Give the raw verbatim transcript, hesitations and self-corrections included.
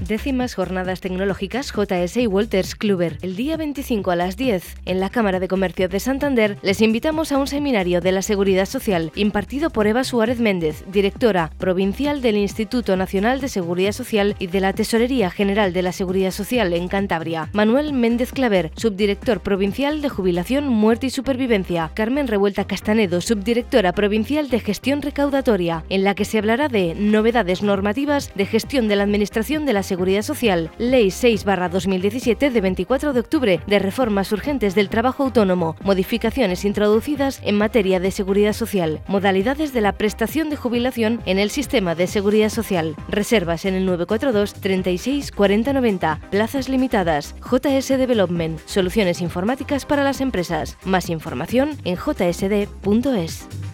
Décimas Jornadas Tecnológicas J S y Wolters Kluwer. El día veinticinco a las diez, en la Cámara de Comercio de Santander, les invitamos a un seminario de la Seguridad Social impartido por Eva Suárez Méndez, directora provincial del Instituto Nacional de Seguridad Social y de la Tesorería General de la Seguridad Social en Cantabria. Manuel Méndez Claver, subdirector provincial de Jubilación, Muerte y Supervivencia. Carmen Revuelta Castanedo, subdirectora provincial de Gestión Recaudatoria, en la que se hablará de novedades normativas de gestión de la Administración de la Seguridad Social, Ley seis barra dos mil diecisiete de veinticuatro de octubre de reformas urgentes del trabajo autónomo, modificaciones introducidas en materia de seguridad social, modalidades de la prestación de jubilación en el sistema de seguridad social. Reservas en el nueve cuatro dos, treinta y seis, cuarenta, noventa, plazas limitadas. J S Development, soluciones informáticas para las empresas. Más información en j s d punto es.